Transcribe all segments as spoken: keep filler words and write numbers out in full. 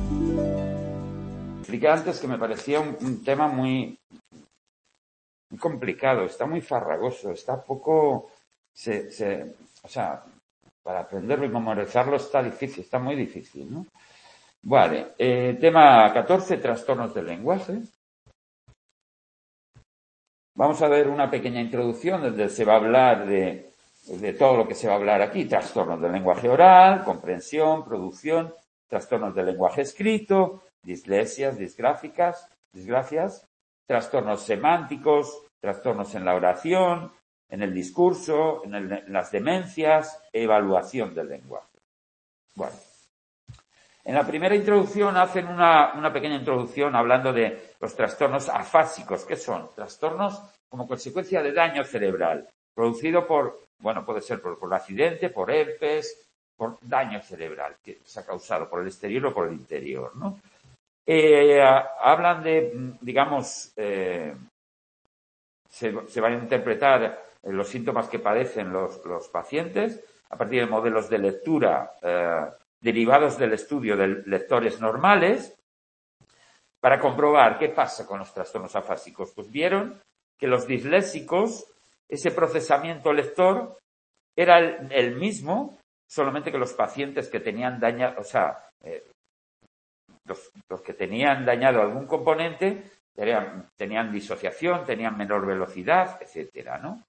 Expliqué antes que me parecía un, un tema muy, muy complicado, está muy farragoso, está poco, se, se, o sea, para aprenderlo y memorizarlo está difícil, está muy difícil, ¿no? Vale, eh, tema catorce, trastornos del lenguaje. Vamos a ver una pequeña introducción donde se va a hablar de, de todo lo que se va a hablar aquí, trastornos del lenguaje oral, comprensión, producción, trastornos del lenguaje escrito, dislesias, disgráficas, disgrafias, trastornos semánticos, trastornos en la oración, en el discurso, en, el, en las demencias, evaluación del lenguaje. Bueno, en la primera introducción hacen una, una pequeña introducción hablando de los trastornos afásicos. ¿Qué son? Trastornos como consecuencia de daño cerebral, producido por, bueno, puede ser por, por accidente, por herpes, por daño cerebral que se ha causado por el exterior o por el interior, ¿no? Eh, hablan de, digamos, eh, se, se van a interpretar los síntomas que padecen los, los pacientes a partir de modelos de lectura eh, derivados del estudio de lectores normales para comprobar qué pasa con los trastornos afásicos. Pues vieron que los disléxicos, ese procesamiento lector era el, el mismo, solamente que los pacientes que tenían dañado, o sea, eh, los, los que tenían dañado algún componente tenían, tenían disociación, tenían menor velocidad, etcétera, ¿no?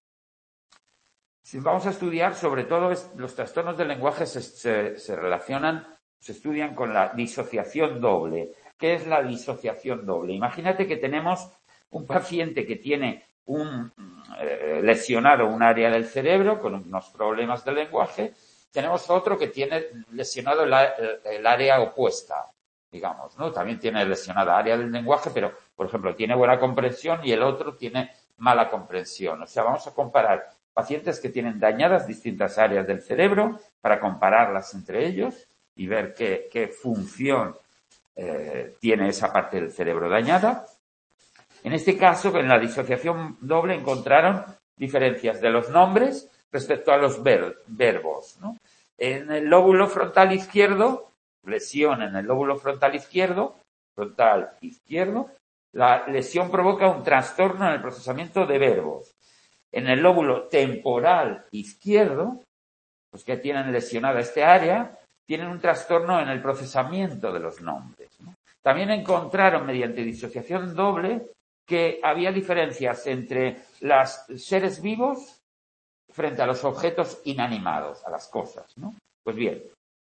Si vamos a estudiar, sobre todo, los trastornos del lenguaje se, se, se relacionan, se estudian con la disociación doble. ¿Qué es la disociación doble? Imagínate que tenemos un paciente que tiene un eh, lesionado un área del cerebro con unos problemas de lenguaje. Tenemos otro que tiene lesionado el, el, el área opuesta, digamos, ¿no? También tiene lesionada área del lenguaje, pero, por ejemplo, tiene buena comprensión y el otro tiene mala comprensión. O sea, vamos a comparar pacientes que tienen dañadas distintas áreas del cerebro para compararlas entre ellos y ver qué, qué función eh, tiene esa parte del cerebro dañada. En este caso, en la disociación doble encontraron diferencias de los nombres respecto a los ver, verbos, ¿no? En el lóbulo frontal izquierdo, lesión en el lóbulo frontal izquierdo, frontal izquierdo, la lesión provoca un trastorno en el procesamiento de verbos. En el lóbulo temporal izquierdo, pues que tienen lesionada este área, tienen un trastorno en el procesamiento de los nombres, ¿no? También encontraron, mediante disociación doble, que había diferencias entre los seres vivos frente a los objetos inanimados, a las cosas, ¿no? Pues bien,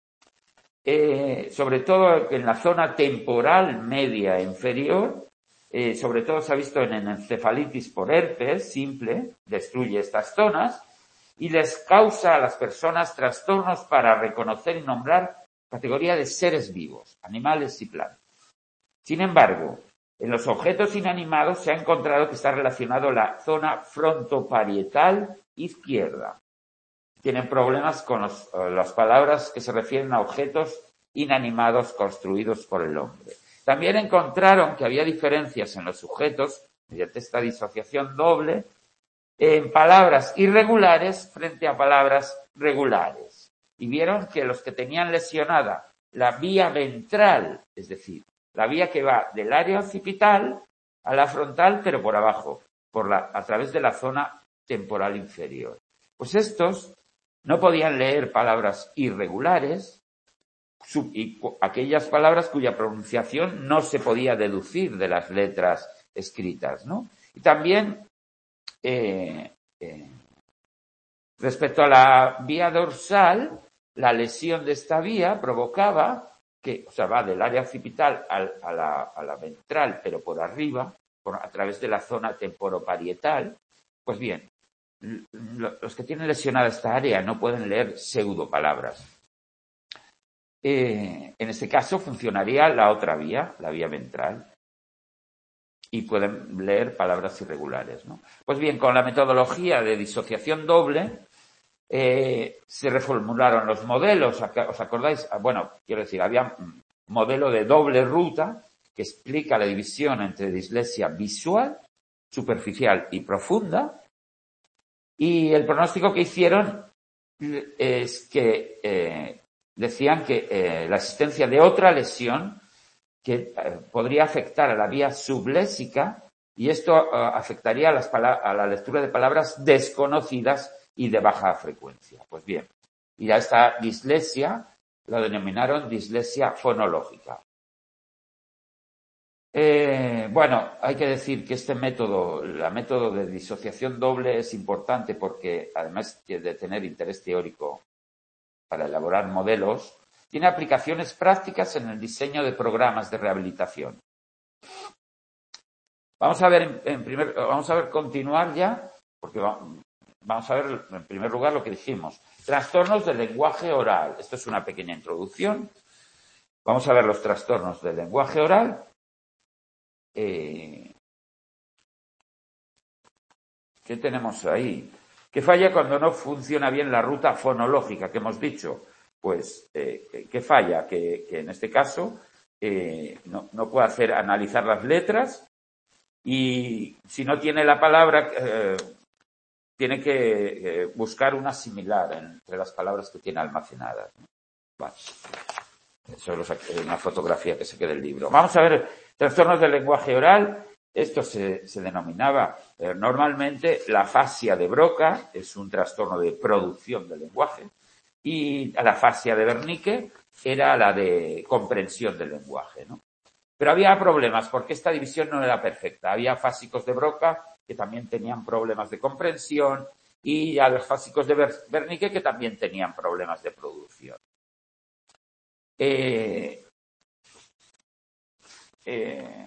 eh, sobre todo en la zona temporal media e inferior, eh, sobre todo se ha visto en encefalitis por herpes simple, destruye estas zonas y les causa a las personas trastornos para reconocer y nombrar categoría de seres vivos, animales y plantas. Sin embargo, en los objetos inanimados se ha encontrado que está relacionado la zona frontoparietal izquierda. Tienen problemas con los, las palabras que se refieren a objetos inanimados construidos por el hombre. También encontraron que había diferencias en los sujetos, mediante esta disociación doble, en palabras irregulares frente a palabras regulares. Y vieron que los que tenían lesionada la vía ventral, es decir, la vía que va del área occipital a la frontal, pero por abajo, por la, a través de la zona temporal inferior. Pues estos no podían leer palabras irregulares y aquellas palabras cuya pronunciación no se podía deducir de las letras escritas, ¿no? Y también, eh, eh, respecto a la vía dorsal, la lesión de esta vía provocaba que, o sea, va del área occipital a, a, la, a la ventral, pero por arriba, por, a través de la zona temporoparietal. Pues bien, los que tienen lesionada esta área no pueden leer pseudopalabras. Eh, en este caso funcionaría la otra vía, la vía ventral, y pueden leer palabras irregulares, ¿no? Pues bien, con la metodología de disociación doble eh, se reformularon los modelos. ¿Os acordáis? Bueno, quiero decir, había un modelo de doble ruta que explica la división entre dislexia visual, superficial y profunda. Y el pronóstico que hicieron es que eh, decían que eh, la existencia de otra lesión que eh, podría afectar a la vía subléxica y esto eh, afectaría a, las a la lectura de palabras desconocidas y de baja frecuencia. Pues bien, y a esta dislexia la denominaron dislexia fonológica. Eh, bueno, hay que decir que este método, el método de disociación doble es importante porque, además de tener interés teórico para elaborar modelos, tiene aplicaciones prácticas en el diseño de programas de rehabilitación. Vamos a ver, en, en primer, vamos a ver continuar ya, porque va, vamos a ver en primer lugar lo que dijimos. Trastornos del lenguaje oral. Esto es una pequeña introducción. Vamos a ver los trastornos del lenguaje oral. Eh, ¿Qué tenemos ahí? ¿Qué falla cuando no funciona bien la ruta fonológica que hemos dicho? Pues, eh, ¿qué falla? Que, que en este caso eh, no, no puede hacer analizar las letras y si no tiene la palabra, eh, tiene que eh, buscar una similar entre las palabras que tiene almacenadas. Vale. Eso es una fotografía que se queda del libro. Vamos a ver trastornos del lenguaje oral. Esto se, se denominaba eh, normalmente la afasia de Broca, es un trastorno de producción del lenguaje, y la afasia de Wernicke era la de comprensión del lenguaje, ¿no? Pero había problemas porque esta división no era perfecta. Había afásicos de Broca que también tenían problemas de comprensión y a los afásicos de Wernicke que también tenían problemas de producción. Eh, eh,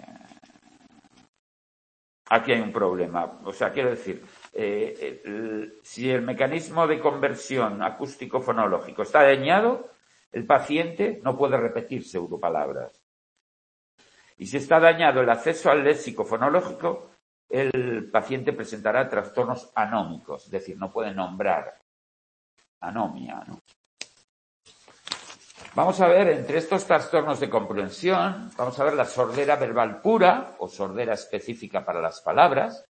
aquí hay un problema. O sea, quiero decir, eh, el, si el mecanismo de conversión acústico-fonológico está dañado, el paciente no puede repetir pseudopalabras. Y si está dañado el acceso al léxico fonológico, el paciente presentará trastornos anómicos, es decir, no puede nombrar. Anomia, ¿no? Vamos a ver, entre estos trastornos de comprensión, vamos a ver la sordera verbal pura o sordera específica para las palabras,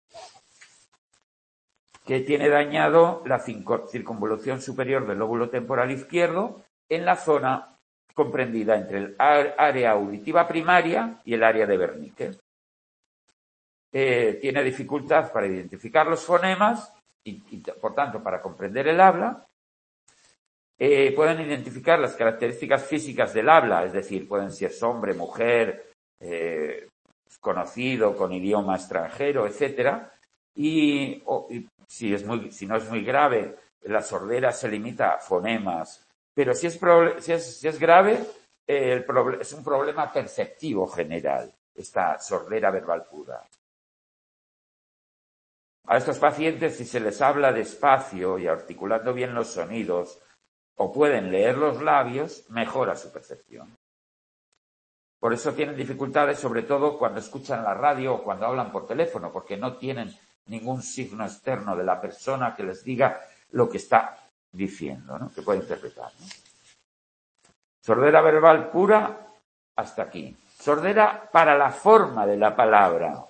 que tiene dañado la circunvolución superior del lóbulo temporal izquierdo en la zona comprendida entre el área auditiva primaria y el área de Wernicke. Eh, tiene dificultad para identificar los fonemas y, y por tanto, para comprender el habla. Eh, pueden identificar las características físicas del habla, es decir, pueden ser hombre, mujer, eh, conocido, con idioma extranjero, etcétera. Y, oh, y si, es muy, si no es muy grave, la sordera se limita a fonemas. Pero si es, si es, si es grave, eh, el es un problema perceptivo general, esta sordera verbal pura. A estos pacientes, si se les habla despacio y articulando bien los sonidos, o pueden leer los labios, mejora su percepción. Por eso tienen dificultades, sobre todo cuando escuchan la radio o cuando hablan por teléfono, porque no tienen ningún signo externo de la persona que les diga lo que está diciendo, ¿no? Que puede interpretar, ¿no? Sordera verbal pura, hasta aquí. Sordera para la forma de la palabra.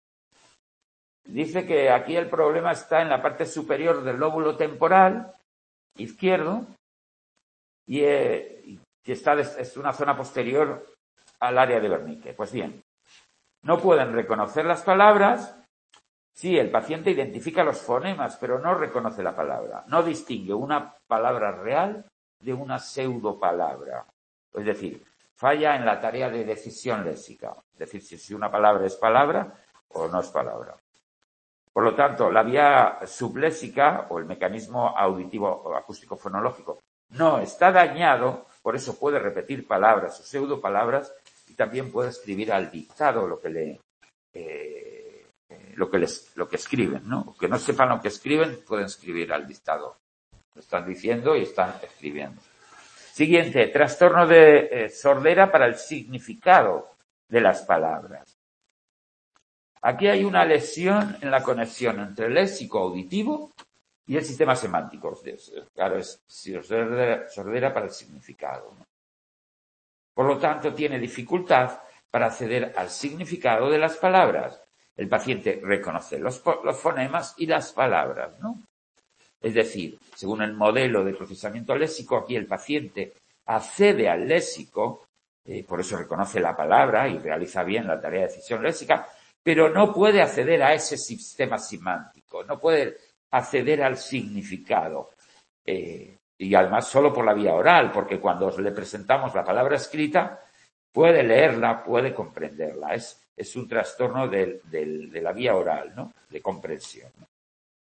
Dice que aquí el problema está en la parte superior del lóbulo temporal izquierdo y eh, que está es una zona posterior al área de Wernicke. Pues bien, no pueden reconocer las palabras. Sí, el paciente identifica los fonemas, pero no reconoce la palabra. No distingue una palabra real de una pseudopalabra. Es decir, falla en la tarea de decisión léxica. Es decir, si, si una palabra es palabra o no es palabra. Por lo tanto, la vía subléxica o el mecanismo auditivo o acústico fonológico no está dañado, por eso puede repetir palabras o pseudopalabras y también puede escribir al dictado lo que le eh, lo que les lo que escriben, ¿no? Que no sepan lo que escriben, pueden escribir al dictado. Lo están diciendo y están escribiendo. Siguiente, trastorno de eh, sordera para el significado de las palabras. Aquí hay una lesión en la conexión entre el léxico auditivo y el sistema semántico. Claro, es sordera, sordera para el significado, ¿no? Por lo tanto, tiene dificultad para acceder al significado de las palabras. El paciente reconoce los, los fonemas y las palabras, ¿no? Es decir, según el modelo de procesamiento léxico, aquí el paciente accede al léxico, eh, por eso reconoce la palabra y realiza bien la tarea de decisión léxica, pero no puede acceder a ese sistema semántico, no puede acceder al significado. Eh, y además solo por la vía oral, porque cuando le presentamos la palabra escrita, puede leerla, puede comprenderla. Es, es un trastorno de, de, de la vía oral, ¿no? De comprensión, ¿no?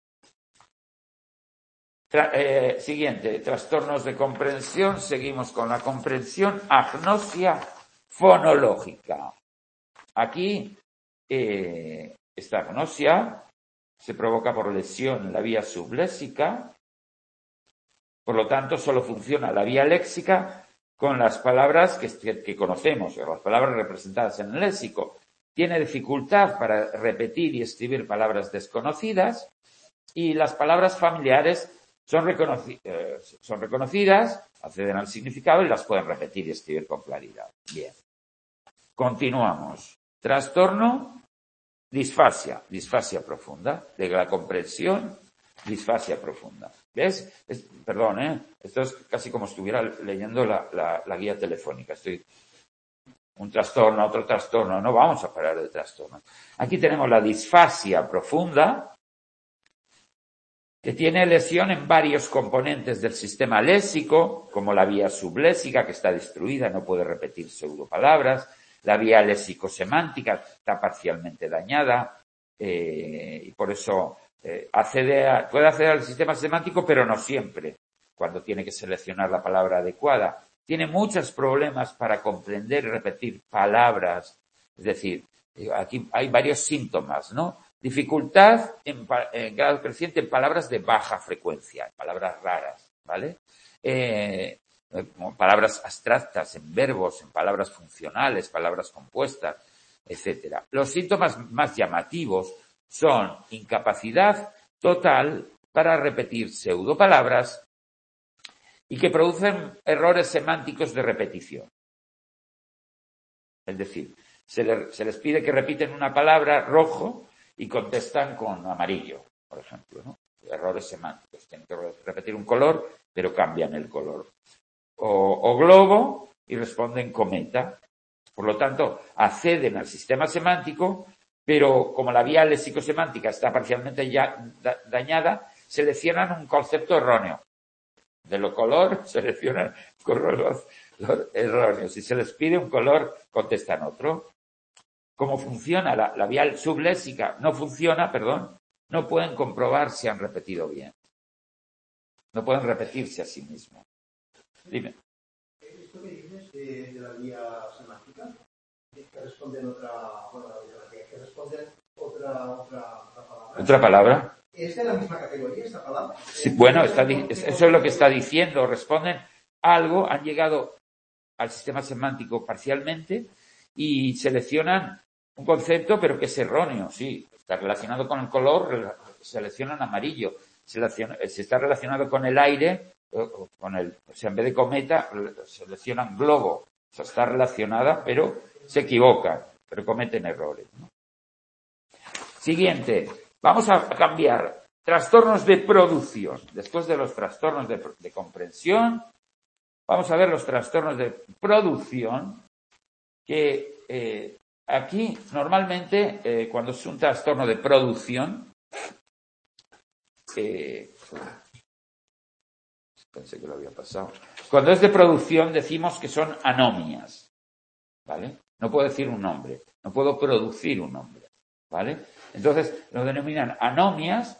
Tra, eh, siguiente, trastornos de comprensión. Seguimos con la comprensión. Agnosia fonológica. Aquí, eh, esta agnosia se provoca por lesión en la vía subléxica. Por lo tanto, solo funciona la vía léxica con las palabras que, que conocemos, o las palabras representadas en el léxico. Tiene dificultad para repetir y escribir palabras desconocidas, y las palabras familiares son, reconoci eh, son reconocidas, acceden al significado y las pueden repetir y escribir con claridad. Bien. Continuamos. Trastorno, disfasia, disfasia profunda, de la comprensión, disfasia profunda. ¿Ves? Es, perdón, ¿eh? Esto es casi como si estuviera leyendo la, la, la guía telefónica. Estoy un trastorno, otro trastorno. No vamos a parar de trastornos. Aquí tenemos la disfasia profunda, que tiene lesión en varios componentes del sistema léxico, como la vía subléxica, que está destruida, no puede repetir pseudopalabras, la vía léxico-semántica está parcialmente dañada, eh, y por eso eh, accede a, puede acceder al sistema semántico, pero no siempre, cuando tiene que seleccionar la palabra adecuada. Tiene muchos problemas para comprender y repetir palabras, es decir, aquí hay varios síntomas, ¿no? Dificultad en, en grado creciente en palabras de baja frecuencia, en palabras raras, ¿vale? Eh, palabras abstractas, en verbos, en palabras funcionales, palabras compuestas, etcétera. Los síntomas más llamativos son incapacidad total para repetir pseudopalabras y que producen errores semánticos de repetición. Es decir, se, le, se les pide que repiten una palabra rojo y contestan con amarillo, por ejemplo, ¿no? Errores semánticos. Tienen que repetir un color, pero cambian el color. O, o globo y responden cometa. Por lo tanto, acceden al sistema semántico, pero como la vía léxico-semántica está parcialmente ya da, dañada, seleccionan un concepto erróneo. De lo color, seleccionan colores erróneos. Si se les pide un color, contestan otro. Como funciona la, la vía subléxica, no funciona, perdón, no pueden comprobar si han repetido bien. No pueden repetirse a sí mismos. Dime. Esto que dices de, de la vía semántica, que responden otra, bueno, que responden otra, otra, otra palabra. ¿Otra palabra? ¿Es de la misma categoría esta palabra? Sí, bueno, está, eso es lo que está diciendo. Responden algo, han llegado al sistema semántico parcialmente y seleccionan un concepto, pero que es erróneo, sí. Está relacionado con el color, seleccionan amarillo. Si está relacionado con el aire, con el, o sea, en vez de cometa, seleccionan globo. O sea, está relacionada, pero se equivocan, pero cometen errores, ¿no? Siguiente. Vamos a cambiar. Trastornos de producción. Después de los trastornos de, de comprensión, vamos a ver los trastornos de producción, que eh, aquí normalmente eh, cuando es un trastorno de producción, eh, pensé que lo había pasado. Cuando es de producción decimos que son anomias, ¿vale? No puedo decir un nombre, no puedo producir un nombre, ¿vale? Entonces lo denominan anomias,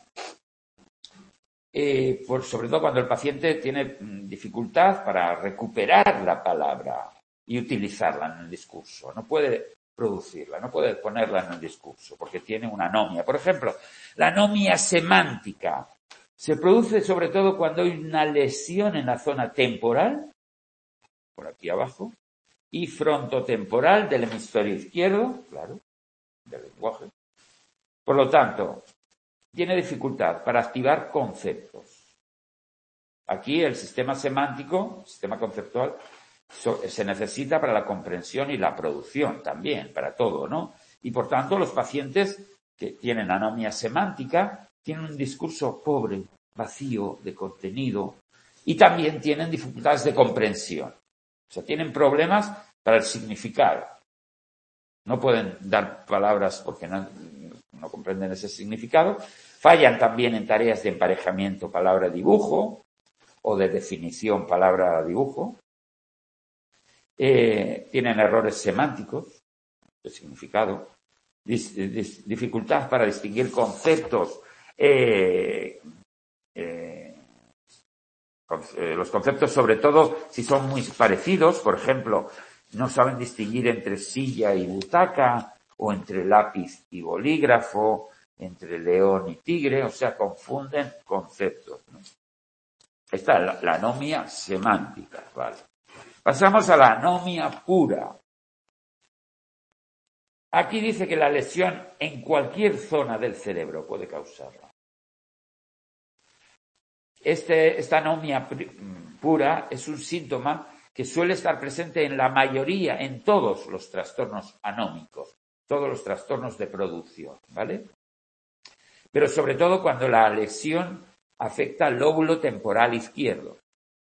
eh, por, sobre todo cuando el paciente tiene dificultad para recuperar la palabra y utilizarla en el discurso. No puede producirla, no puede ponerla en el discurso porque tiene una anomia. Por ejemplo, la anomia semántica se produce sobre todo cuando hay una lesión en la zona temporal, por aquí abajo, y frontotemporal del hemisferio izquierdo, claro, del lenguaje. Por lo tanto, tiene dificultad para activar conceptos. Aquí el sistema semántico, el sistema conceptual, se necesita para la comprensión y la producción también, para todo, ¿no? Y por tanto, los pacientes que tienen anomia semántica tienen un discurso pobre, vacío de contenido y también tienen dificultades de comprensión. O sea, tienen problemas para el significado. No pueden dar palabras porque no, no comprenden ese significado. Fallan también en tareas de emparejamiento palabra-dibujo o de definición palabra-dibujo. Eh, tienen errores semánticos de significado, dis, dis, dificultad para distinguir conceptos, eh, eh, los conceptos sobre todo si son muy parecidos, por ejemplo, no saben distinguir entre silla y butaca o entre lápiz y bolígrafo, entre león y tigre, o sea, confunden conceptos, ¿no? Esta es la, la anomia semántica, ¿vale? Pasamos a la anomia pura. Aquí dice que la lesión en cualquier zona del cerebro puede causarla. Este, esta anomia pura es un síntoma que suele estar presente en la mayoría, en todos los trastornos anómicos, todos los trastornos de producción, ¿vale? Pero sobre todo cuando la lesión afecta al lóbulo temporal izquierdo.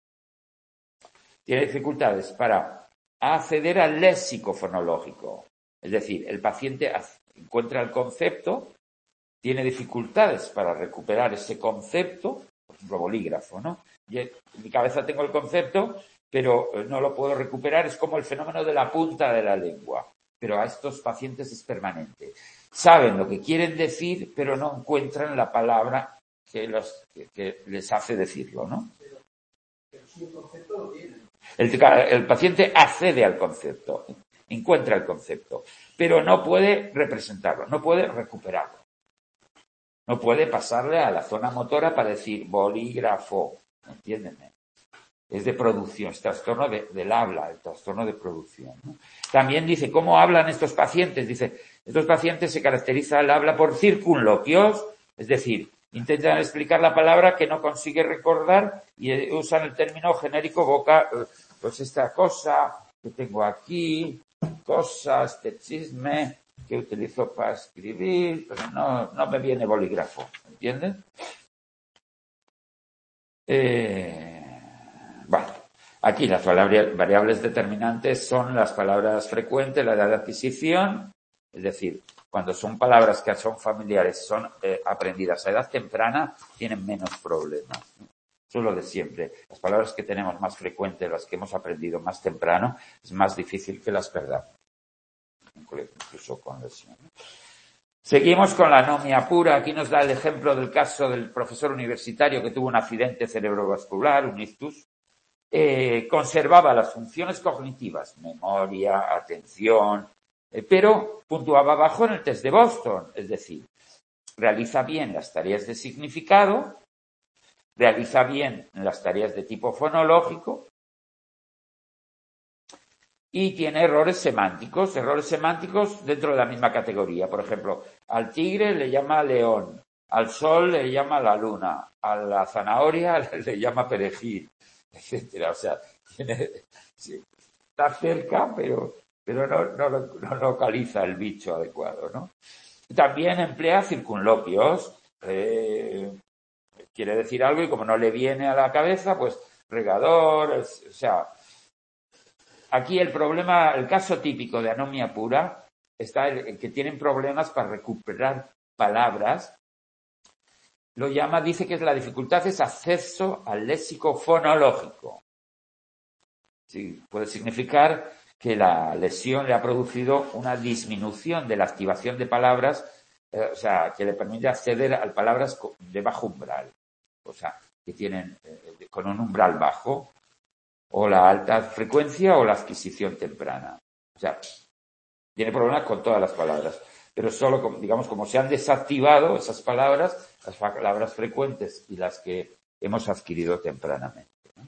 Tiene dificultades para acceder al léxico fonológico. Es decir, el paciente encuentra el concepto, tiene dificultades para recuperar ese concepto, por ejemplo, bolígrafo, ¿no? Yo, en mi cabeza tengo el concepto, pero no lo puedo recuperar. Es como el fenómeno de la punta de la lengua. Pero a estos pacientes es permanente. Saben lo que quieren decir, pero no encuentran la palabra que, los, que, que les hace decirlo, ¿no? Pero, pero si el concepto lo tienen. El, el paciente accede al concepto, encuentra el concepto, pero no puede representarlo, no puede recuperarlo. No puede pasarle a la zona motora para decir bolígrafo, ¿entiéndeme? Es de producción, es trastorno de, del habla, el trastorno de producción, ¿no? También dice, ¿cómo hablan estos pacientes? Dice, estos pacientes se caracteriza el habla por circunloquios, es decir, intentan explicar la palabra que no consigue recordar y usan el término genérico boca, pues esta cosa que tengo aquí, cosa, este chisme que utilizo para escribir, pero no, no me viene bolígrafo, ¿entiendes? Eh, bueno, aquí las variables determinantes son las palabras frecuentes, la edad de adquisición, es decir, cuando son palabras que son familiares, son eh, aprendidas a edad temprana, tienen menos problemas, ¿no? Eso es lo de siempre. Las palabras que tenemos más frecuentes, las que hemos aprendido más temprano, es más difícil que las perdamos, incluso con lesión, ¿no? Seguimos con la anomia pura. Aquí nos da el ejemplo del caso del profesor universitario que tuvo un accidente cerebrovascular, un ictus. Eh, conservaba las funciones cognitivas, memoria, atención, eh, pero puntuaba bajo en el test de Boston, es decir, realiza bien las tareas de significado, realiza bien las tareas de tipo fonológico y tiene errores semánticos, errores semánticos dentro de la misma categoría. Por ejemplo, al tigre le llama león, al sol le llama la luna, a la zanahoria le llama perejil, etcétera. O sea, tiene, sí, está cerca, pero, pero no, no, no localiza el bicho adecuado, ¿no? También emplea circunloquios, eh, quiere decir algo y como no le viene a la cabeza, pues regador, es, o sea, aquí el problema, el caso típico de anomia pura está en que tienen problemas para recuperar palabras. Lo llama, dice que la dificultad es acceso al léxico fonológico. Sí, puede significar que la lesión le ha producido una disminución de la activación de palabras, eh, o sea, que le permite acceder a palabras de bajo umbral, o sea, que tienen eh, con un umbral bajo, o la alta frecuencia o la adquisición temprana. O sea, tiene problemas con todas las palabras, pero solo, digamos, como se han desactivado esas palabras, las palabras frecuentes y las que hemos adquirido tempranamente, ¿no?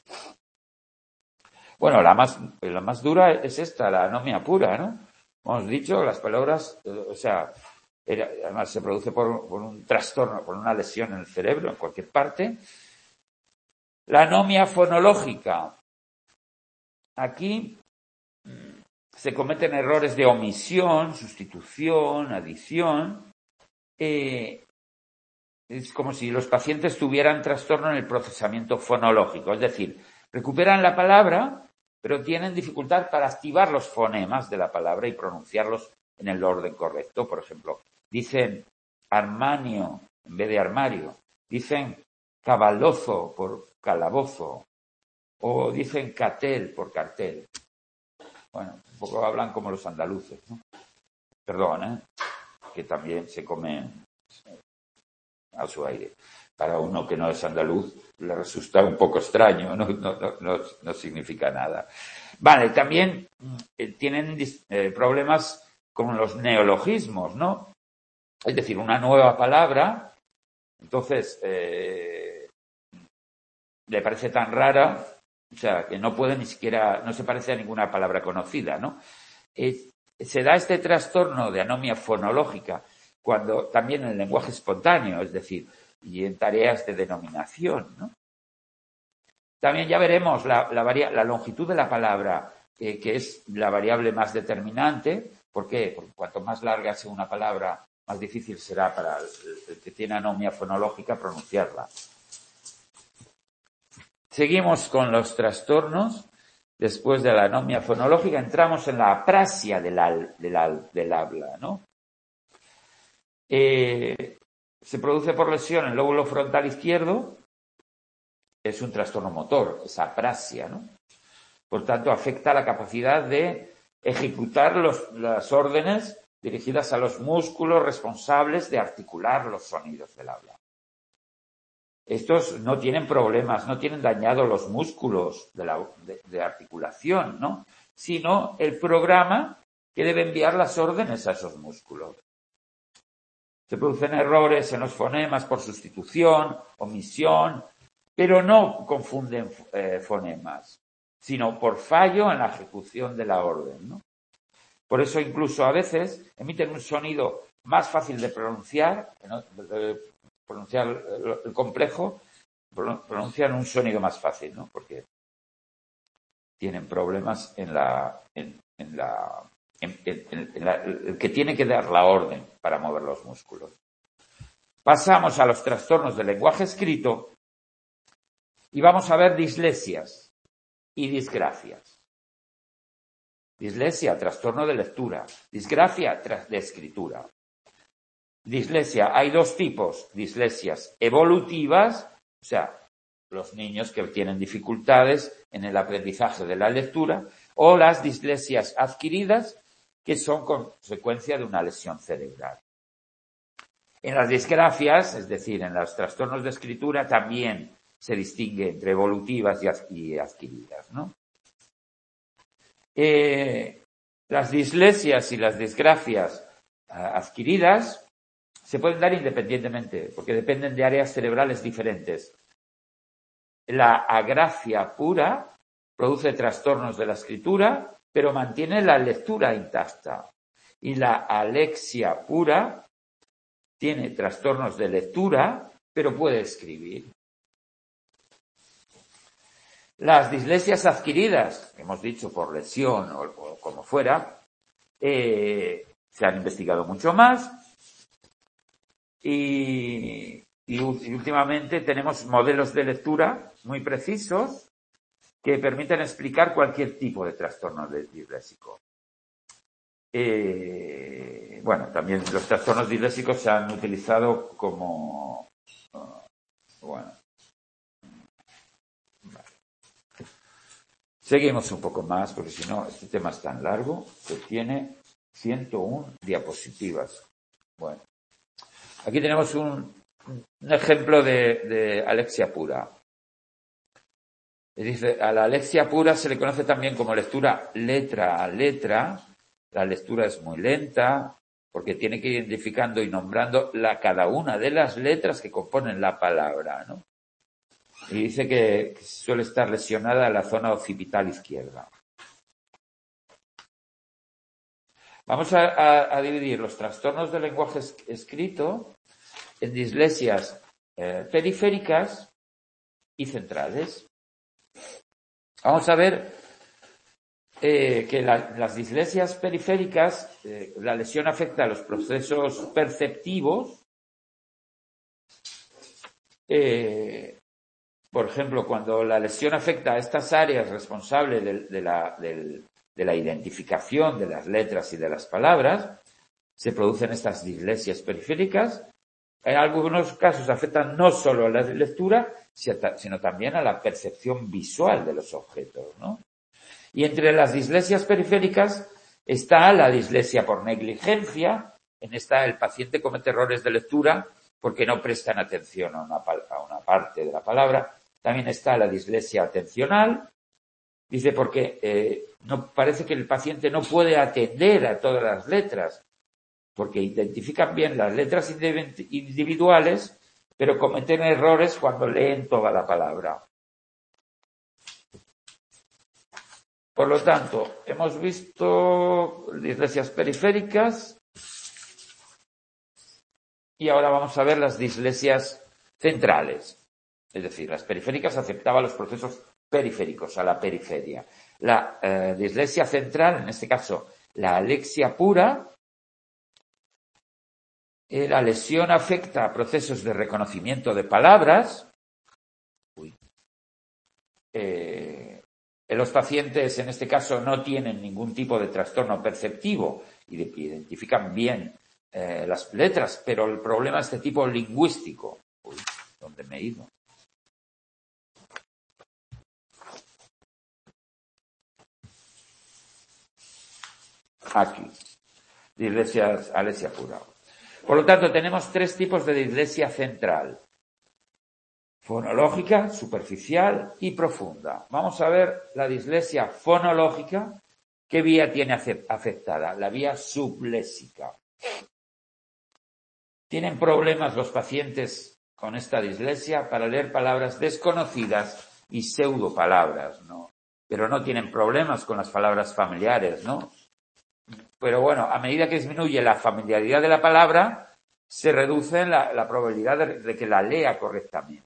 Bueno, la más, la más dura es esta, la anomia pura, ¿no? Hemos dicho, las palabras, o sea, era, además se produce por, por un trastorno, por una lesión en el cerebro, en cualquier parte. La anomia fonológica. Aquí se cometen errores de omisión, sustitución, adición. Eh, es como si los pacientes tuvieran trastorno en el procesamiento fonológico. Es decir, recuperan la palabra, pero tienen dificultad para activar los fonemas de la palabra y pronunciarlos en el orden correcto. Por ejemplo, dicen armario en vez de armario, dicen cabalozo por calabozo, o dicen catel por cartel. Bueno, un poco hablan como los andaluces, ¿no? Perdón, ¿eh? Que también se comen a su aire. Para uno que no es andaluz le resulta un poco extraño, no, no, no, no, no significa nada. Vale, también eh, tienen eh, problemas con los neologismos, ¿no? Es decir, una nueva palabra, entonces eh, le parece tan rara, o sea, que no puede ni siquiera, no se parece a ninguna palabra conocida, ¿no? Eh, se da este trastorno de anomia fonológica cuando también en el lenguaje espontáneo, es decir, y en tareas de denominación, ¿no? También ya veremos la, la, varia, la longitud de la palabra, eh, que es la variable más determinante. ¿Por qué? Porque cuanto más larga sea una palabra, más difícil será para el, el que tiene anomia fonológica pronunciarla. Seguimos con los trastornos. Después de la anomia fonológica entramos en la aprasia del, al, del, al, del habla, ¿no? Eh, se produce por lesión en el lóbulo frontal izquierdo. Es un trastorno motor, es aprasia, ¿no? Por tanto, afecta la capacidad de ejecutar los, las órdenes dirigidas a los músculos responsables de articular los sonidos del habla. Estos no tienen problemas, no tienen dañados los músculos de, la, de, de articulación, ¿no? Sino el programa que debe enviar las órdenes a esos músculos. Se producen errores en los fonemas por sustitución, omisión, pero no confunden eh, fonemas, sino por fallo en la ejecución de la orden, ¿no? Por eso incluso a veces emiten un sonido más fácil de pronunciar, ¿no? de pronunciar el complejo, pronuncian un sonido más fácil, ¿no? Porque tienen problemas en la, en, en la, en, en, en la, el que tiene que dar la orden para mover los músculos. Pasamos a los trastornos del lenguaje escrito y vamos a ver dislesias y disgrafias. Dislesia, trastorno de lectura. Disgrafia, de escritura. Dislesia, hay dos tipos. Dislesias evolutivas, o sea, los niños que tienen dificultades en el aprendizaje de la lectura, o las dislesias adquiridas, que son consecuencia de una lesión cerebral. En las disgrafias, es decir, en los trastornos de escritura, también se distingue entre evolutivas y adquiridas, ¿no? Eh, las dislesias y las disgrafias uh, adquiridas se pueden dar independientemente, porque dependen de áreas cerebrales diferentes. La agrafia pura produce trastornos de la escritura, pero mantiene la lectura intacta. Y la alexia pura tiene trastornos de lectura, pero puede escribir. Las dislesias adquiridas, hemos dicho por lesión o, o como fuera, eh, se han investigado mucho más y, y, y últimamente tenemos modelos de lectura muy precisos que permiten explicar cualquier tipo de trastorno disléxico. Eh, bueno, también los trastornos dislésicos se han utilizado como, uh, bueno, vale. Seguimos un poco más, porque si no, este tema es tan largo que tiene ciento una diapositivas. Bueno, aquí tenemos un, un ejemplo de, de alexia pura. Dice, a la alexia pura se le conoce también como lectura letra a letra. La lectura es muy lenta porque tiene que ir identificando y nombrando la, cada una de las letras que componen la palabra, ¿no? Y dice que, que suele estar lesionada la zona occipital izquierda. Vamos a, a, a dividir los trastornos del lenguaje es, escrito en dislesias eh, periféricas y centrales. Vamos a ver Eh, que la, las dislesias periféricas, eh, la lesión afecta a los procesos perceptivos, eh, por ejemplo, cuando la lesión afecta a estas áreas responsables de, de, la, de, de la identificación de las letras y de las palabras, se producen estas dislesias periféricas. En algunos casos afectan no solo a la lectura, sino también a la percepción visual de los objetos, ¿no? Y entre las dislesias periféricas está la dislesia por negligencia. En esta el paciente comete errores de lectura porque no prestan atención a una, a una parte de la palabra. También está la dislesia atencional. Dice porque eh, no, parece que el paciente no puede atender a todas las letras, porque identifican bien las letras individuales, pero cometen errores cuando leen toda la palabra. Por lo tanto, hemos visto dislesias periféricas y ahora vamos a ver las dislesias centrales. Es decir, las periféricas aceptaban los procesos periféricos, a la periferia. La eh, dislesia central, en este caso la alexia pura, eh, la lesión afecta a procesos de reconocimiento de palabras. Uy. Eh, los pacientes, en este caso, no tienen ningún tipo de trastorno perceptivo y de, identifican bien eh, las letras, pero el problema es de tipo lingüístico. Uy, ¿dónde me he ido? Aquí. Dislexia, alexia pura. Por lo tanto, tenemos tres tipos de dislexia central. Fonológica, superficial y profunda. Vamos a ver la dislexia fonológica. ¿Qué vía tiene afectada? La vía subléxica. Tienen problemas los pacientes con esta dislexia para leer palabras desconocidas y pseudopalabras, ¿no? Pero no tienen problemas con las palabras familiares, ¿no? Pero bueno, a medida que disminuye la familiaridad de la palabra, se reduce la, la probabilidad de, de que la lea correctamente.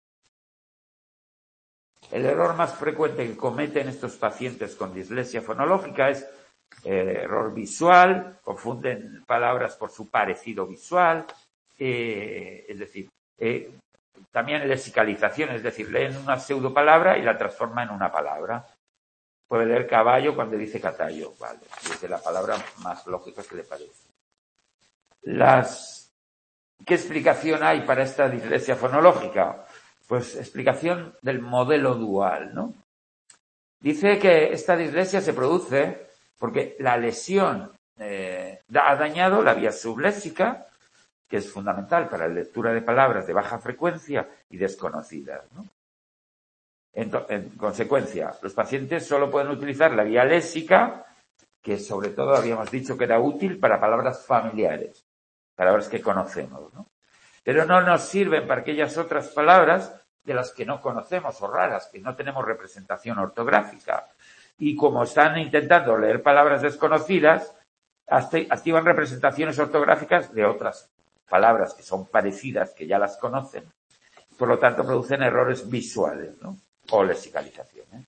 El error más frecuente que cometen estos pacientes con dislexia fonológica es eh, error visual, confunden palabras por su parecido visual, eh, es decir, eh, también lexicalización, es decir, leen una pseudopalabra y la transforman en una palabra. Puede leer caballo cuando dice catallo, vale, es la palabra más lógica que le parece. Las, ¿qué explicación hay para esta dislexia fonológica? Pues explicación del modelo dual, ¿no? Dice que esta dislexia se produce porque la lesión eh, ha dañado la vía subléxica, que es fundamental para la lectura de palabras de baja frecuencia y desconocidas, ¿no? En, en consecuencia, los pacientes solo pueden utilizar la vía léxica, que sobre todo habíamos dicho que era útil para palabras familiares, palabras que conocemos, ¿no? Pero no nos sirven para aquellas otras palabras de las que no conocemos o raras, que no tenemos representación ortográfica. Y como están intentando leer palabras desconocidas, activan representaciones ortográficas de otras palabras que son parecidas, que ya las conocen. Por lo tanto, producen errores visuales, ¿no? O lexicalización, ¿eh?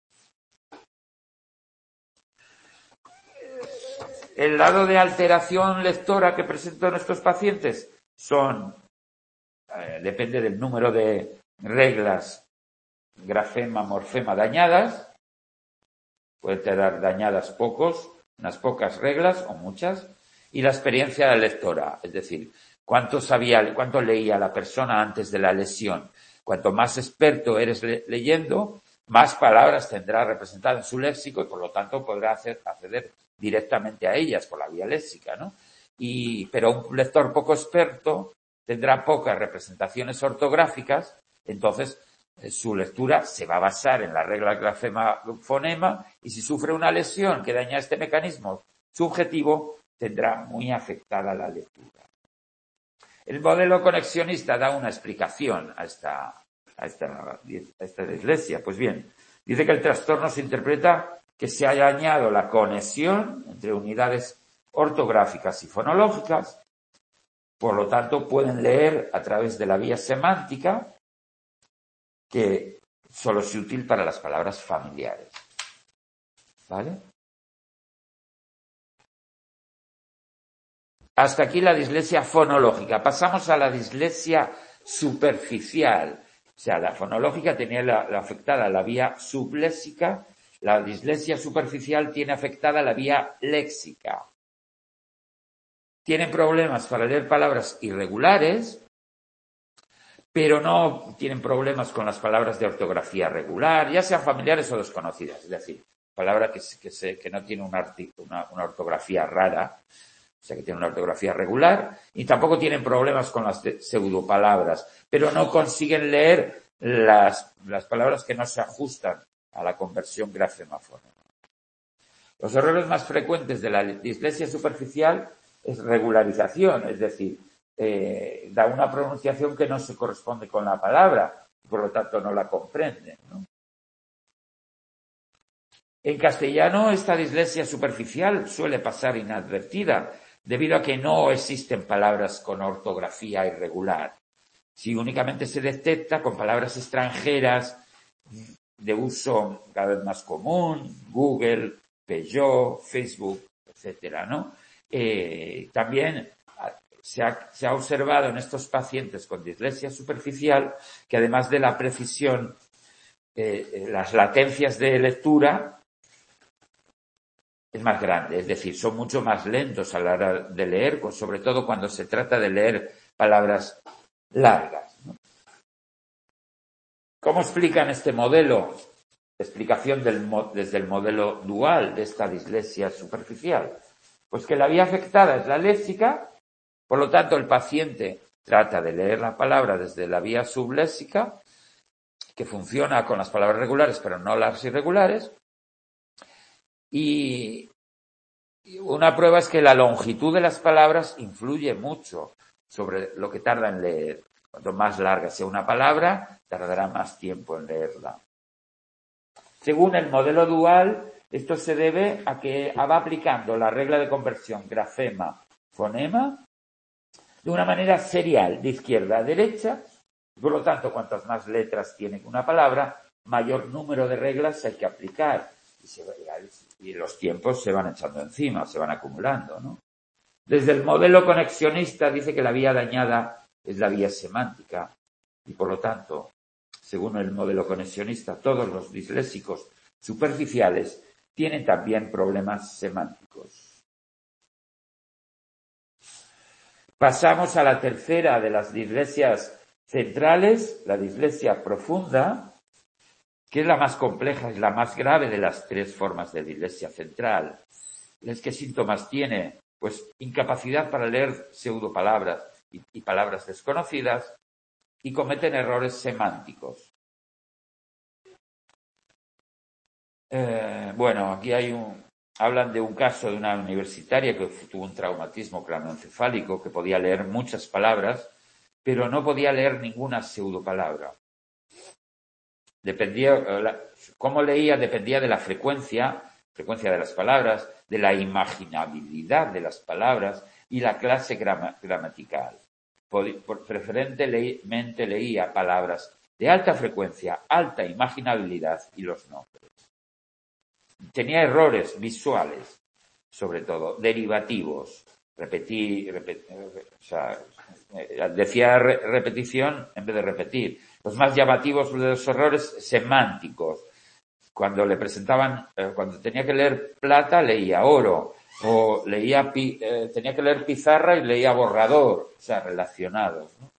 El lado de alteración lectora que presentan estos pacientes son, eh, depende del número de reglas, grafema, morfema dañadas. Puede quedar dañadas pocos, unas pocas reglas o muchas. Y la experiencia de lectora, es decir, cuánto sabía, cuánto leía la persona antes de la lesión. Cuanto más experto eres le- leyendo, más palabras tendrá representadas en su léxico y por lo tanto podrá hacer, acceder directamente a ellas por la vía léxica, ¿no? Y, pero un lector poco experto tendrá pocas representaciones ortográficas, entonces eh, su lectura se va a basar en la regla grafema-fonema y si sufre una lesión que daña este mecanismo subjetivo, tendrá muy afectada la lectura. El modelo conexionista da una explicación a esta, a esta, a esta dislexia. Pues bien, dice que el trastorno se interpreta que se haya dañado la conexión entre unidades ortográficas y fonológicas, por lo tanto pueden leer a través de la vía semántica, que solo es útil para las palabras familiares. ¿Vale? Hasta aquí la dislexia fonológica. Pasamos a la dislexia superficial, O sea, la fonológica tenía la, la afectada la vía subléxica, la dislexia superficial tiene afectada la vía léxica. Tienen problemas para leer palabras irregulares, pero no tienen problemas con las palabras de ortografía regular, ya sean familiares o desconocidas. Es decir, palabra que, que, se, que no tiene una, una, una ortografía rara, o sea, que tiene una ortografía regular, y tampoco tienen problemas con las pseudopalabras, pero no consiguen leer las, las palabras que no se ajustan a la conversión grafema-fonema. Los errores más frecuentes de la dislexia superficial es regularización, es decir, eh, da una pronunciación que no se corresponde con la palabra, y por lo tanto no la comprenden, ¿no? En castellano, esta dislexia superficial suele pasar inadvertida, debido a que no existen palabras con ortografía irregular. Si únicamente se detecta con palabras extranjeras de uso cada vez más común, Google, Peugeot, Facebook, etcétera, ¿no? Eh, también se ha, se ha observado en estos pacientes con dislexia superficial que además de la precisión, eh, las latencias de lectura es más grande, es decir, son mucho más lentos a la hora de leer, sobre todo cuando se trata de leer palabras largas, ¿no? ¿Cómo explican este modelo? Explicación del, desde el modelo dual de esta dislexia superficial. Pues que la vía afectada es la léxica, por lo tanto el paciente trata de leer la palabra desde la vía subléxica, que funciona con las palabras regulares pero no las irregulares, y una prueba es que la longitud de las palabras influye mucho sobre lo que tarda en leer. Cuanto más larga sea una palabra, tardará más tiempo en leerla. Según el modelo dual, esto se debe a que va aplicando la regla de conversión grafema-fonema de una manera serial, de izquierda a derecha. Por lo tanto, cuantas más letras tiene una palabra, mayor número de reglas hay que aplicar. Y, se, y los tiempos se van echando encima, se van acumulando, ¿no? Desde el modelo conexionista dice que la vía dañada es la vía semántica y, por lo tanto, según el modelo conexionista, todos los disléxicos superficiales tienen también problemas semánticos. Pasamos a la tercera de las dislexias centrales, la dislexia profunda, que es la más compleja, es la más grave de las tres formas de dislexia central. ¿Qué síntomas tiene? Pues incapacidad para leer pseudopalabras y, y palabras desconocidas, y cometen errores semánticos. Eh, bueno, aquí hay un, hablan de un caso de una universitaria que tuvo un traumatismo craneoencefálico, que podía leer muchas palabras, pero no podía leer ninguna pseudopalabra. Dependía, cómo leía dependía de la frecuencia, frecuencia de las palabras, de la imaginabilidad de las palabras y la clase grama, gramatical. Por, por, preferentemente leía palabras de alta frecuencia, alta imaginabilidad y los nombres. Tenía errores visuales, sobre todo, derivativos. Repetí, repetí o sea, decía re, repetición en vez de repetir. Los más llamativos de los errores semánticos. Cuando le presentaban, eh, cuando tenía que leer plata, leía oro. O leía, eh, tenía que leer pizarra y leía borrador. O sea, relacionados, ¿no?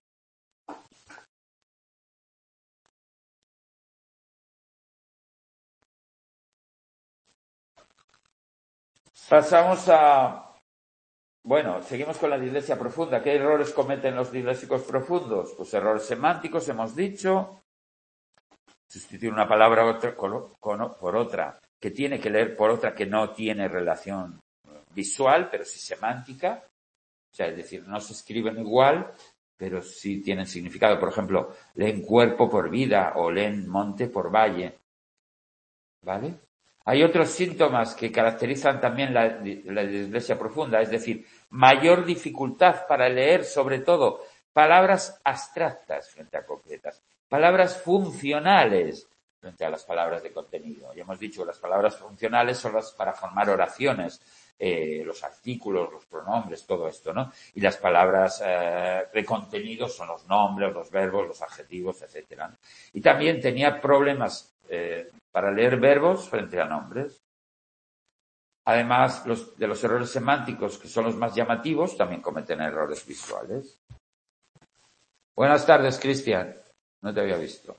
Pasamos a, bueno, seguimos con la dislexia profunda. ¿Qué errores cometen los disléxicos profundos? Pues errores semánticos, hemos dicho. Sustituir una palabra otra, con, con, por otra, que tiene que leer por otra que no tiene relación visual, pero sí semántica. O sea, es decir, no se escriben igual, pero sí tienen significado. Por ejemplo, leen cuerpo por vida o leen monte por valle. ¿Vale? Hay otros síntomas que caracterizan también la, la dislexia profunda, es decir, mayor dificultad para leer, sobre todo, palabras abstractas frente a concretas, palabras funcionales frente a las palabras de contenido. Ya hemos dicho, las palabras funcionales son las para formar oraciones, eh, los artículos, los pronombres, todo esto, ¿no? Y las palabras eh, de contenido son los nombres, los verbos, los adjetivos, etcétera, ¿no? Y también tenía problemas eh, para leer verbos frente a nombres. Además, los, de los errores semánticos, que son los más llamativos, también cometen errores visuales. Buenas tardes, Cristian. No te había visto.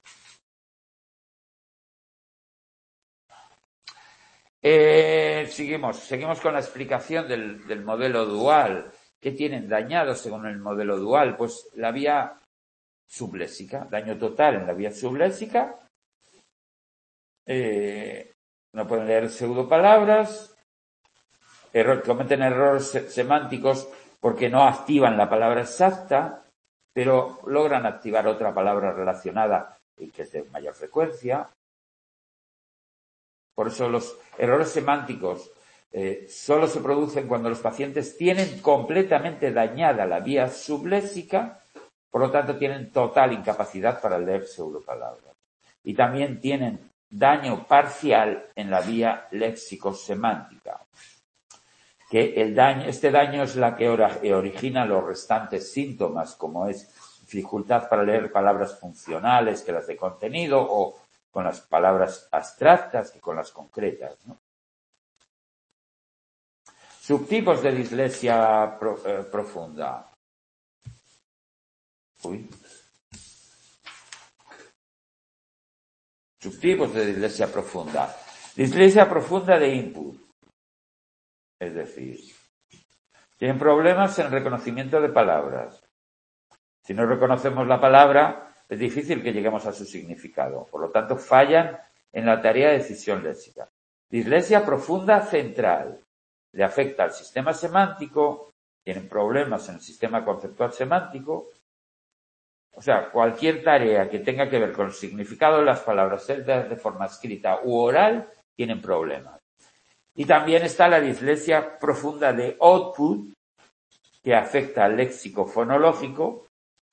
Eh, seguimos, seguimos con la explicación del, del modelo dual. ¿Qué tienen dañado según el modelo dual? Pues la vía subléxica, daño total en la vía subléxica. Eh, no pueden leer pseudopalabras. Error, cometen errores semánticos porque no activan la palabra exacta, pero logran activar otra palabra relacionada y que es de mayor frecuencia. Por eso los errores semánticos eh, solo se producen cuando los pacientes tienen completamente dañada la vía subléxica, por lo tanto tienen total incapacidad para leer pseudopalabras. Y también tienen daño parcial en la vía léxico-semántica. Que el daño, este daño es la que origina los restantes síntomas, como es dificultad para leer palabras funcionales que las de contenido, o con las palabras abstractas que con las concretas, ¿no? Subtipos de dislexia pro, eh, profunda. Uy. Subtipos de dislexia profunda. Dislexia profunda de input. Es decir, tienen problemas en el reconocimiento de palabras. Si no reconocemos la palabra, es difícil que lleguemos a su significado. Por lo tanto, fallan en la tarea de decisión léxica. Dislexia profunda central. Le afecta al sistema semántico, tienen problemas en el sistema conceptual semántico. O sea, cualquier tarea que tenga que ver con el significado de las palabras, sea de forma escrita u oral, tienen problemas. Y también está la dislexia profunda de output, que afecta al léxico fonológico.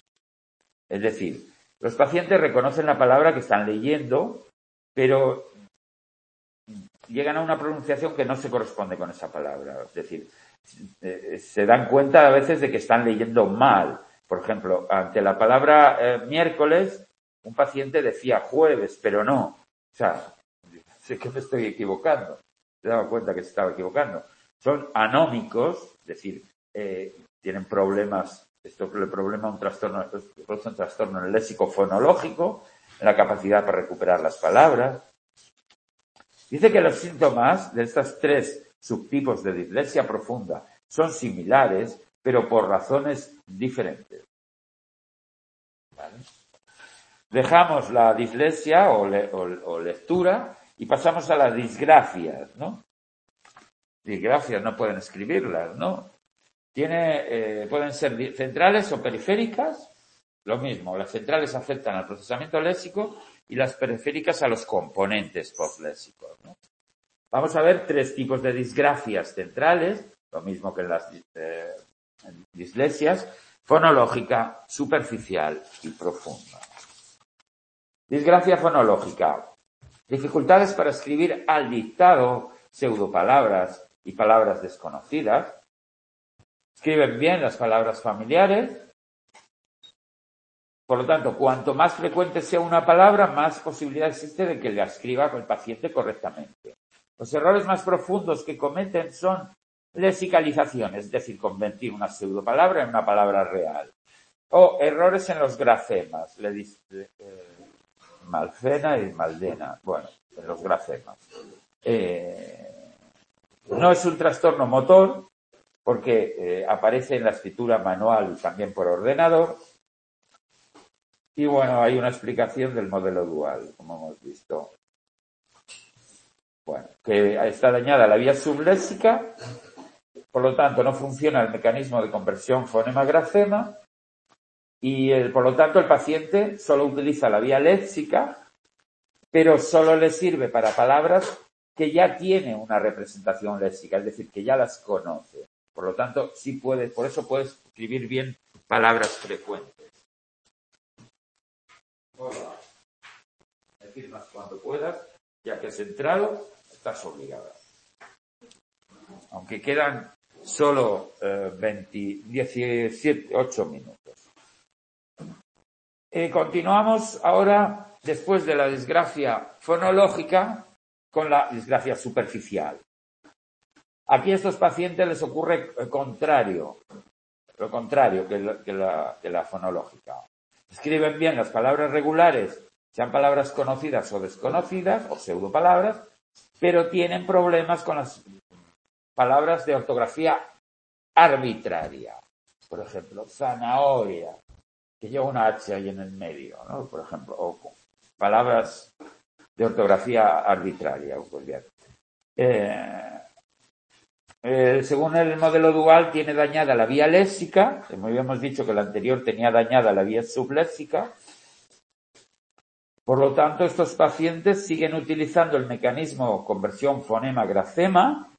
Es decir, los pacientes reconocen la palabra que están leyendo, pero llegan a una pronunciación que no se corresponde con esa palabra. Es decir, eh, se dan cuenta a veces de que están leyendo mal. Por ejemplo, ante la palabra eh, miércoles, un paciente decía jueves, pero no. O sea, sé que me estoy equivocando. Se daba cuenta que se estaba equivocando. Son anómicos, es decir, eh, tienen problemas, esto le problema un trastorno, un trastorno en el léxico fonológico, en la capacidad para recuperar las palabras. Dice que los síntomas de estos tres subtipos de dislexia profunda son similares, pero por razones diferentes. ¿Vale? Dejamos la dislexia o, le, o, o lectura y pasamos a las disgrafias, ¿no? Disgrafias no pueden escribirlas, ¿no? Tiene, eh, pueden ser centrales o periféricas. Lo mismo, las centrales afectan al procesamiento léxico y las periféricas a los componentes postléxicos, ¿no? Vamos a ver tres tipos de disgrafias centrales, lo mismo que en las eh, dislexias: fonológica, superficial y profunda. Disgrafia fonológica. Dificultades para escribir al dictado pseudopalabras y palabras desconocidas. Escriben bien las palabras familiares. Por lo tanto, cuanto más frecuente sea una palabra, más posibilidad existe de que la escriba el paciente correctamente. Los errores más profundos que cometen son lexicalizaciones, es decir, convertir una pseudopalabra en una palabra real. O errores en los grafemas, le dice, eh, Malfena y Maldena, bueno, en los grafemas. Eh, no es un trastorno motor, porque eh, aparece en la escritura manual y también por ordenador. Y bueno, hay una explicación del modelo dual, como hemos visto. Bueno, que está dañada la vía subléxica, por lo tanto no funciona el mecanismo de conversión fonema-grafema, y el, por lo tanto el paciente solo utiliza la vía léxica, pero solo le sirve para palabras que ya tiene una representación léxica, es decir, que ya las conoce. Por lo tanto, sí puede, por eso puedes escribir bien palabras frecuentes. Hola. Me firmas cuando puedas, ya que has entrado, estás obligada. aunque quedan solo eh, veinte, diecisiete, ocho minutos. Eh, continuamos ahora, después de la disgrafia fonológica, con la disgrafia superficial. Aquí a estos pacientes les ocurre el contrario, lo contrario que la, que la, que la fonológica. Escriben bien las palabras regulares, sean palabras conocidas o desconocidas, o pseudopalabras, pero tienen problemas con las palabras de ortografía arbitraria. Por ejemplo, zanahoria, que lleva una H ahí en el medio, ¿no? Por ejemplo, o palabras de ortografía arbitraria. Pues bien. Eh, eh, según el modelo dual, tiene dañada la vía léxica, como habíamos dicho que la anterior tenía dañada la vía subléxica. Por lo tanto, estos pacientes siguen utilizando el mecanismo conversión fonema-grafema,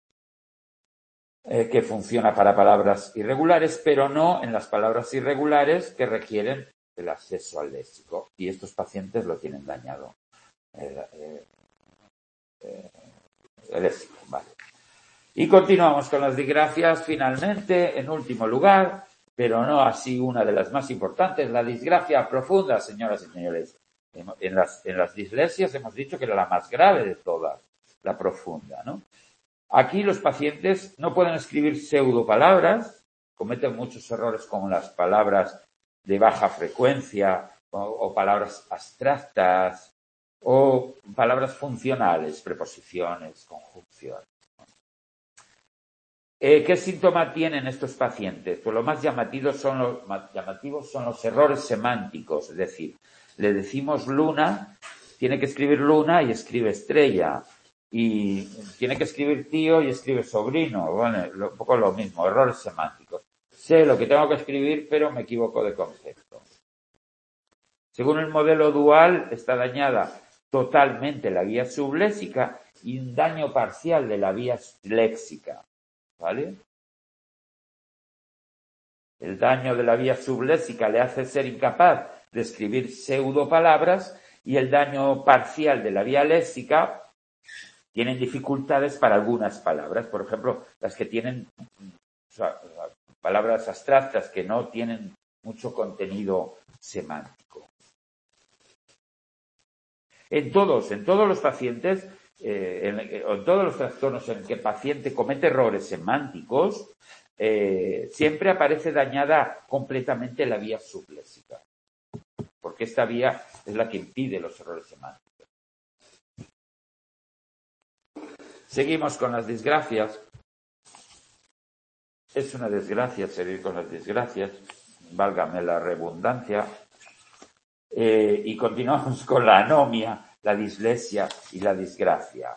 eh, que funciona para palabras irregulares, pero no en las palabras irregulares que requieren el acceso al léxico. Y estos pacientes lo tienen dañado. Eh, eh, eh, el léxico, vale. Y continuamos con las disgrafias, finalmente, en último lugar, pero no así una de las más importantes, la disgrafia profunda, señoras y señores. En las, en las dislesias hemos dicho que era la más grave de todas, la profunda, ¿no? Aquí los pacientes no pueden escribir pseudopalabras, cometen muchos errores como las palabras de baja frecuencia o, o palabras abstractas o palabras funcionales, preposiciones, conjunciones. Eh, ¿Qué síntoma tienen estos pacientes? Pues lo más llamativos son los, más llamativos son los errores semánticos, es decir, le decimos luna, tiene que escribir luna y escribe estrella. Y tiene que escribir tío y escribe sobrino. Bueno, un poco lo mismo, errores semánticos. Sé lo que tengo que escribir, pero me equivoco de concepto. Según el modelo dual, está dañada totalmente la vía subléxica y un daño parcial de la vía léxica. ¿Vale? El daño de la vía subléxica le hace ser incapaz de escribir pseudopalabras y el daño parcial de la vía léxica tienen dificultades para algunas palabras, por ejemplo, las que tienen o sea, palabras abstractas que no tienen mucho contenido semántico. En todos, en todos los pacientes, eh, en, en todos los trastornos en que el paciente comete errores semánticos, eh, siempre aparece dañada completamente la vía subléxica, porque esta vía es la que impide los errores semánticos. Seguimos con las disgrafias. Es una desgracia seguir con las desgracias, válgame la redundancia. Eh, y continuamos con la anomia, la dislesia y la disgrafia.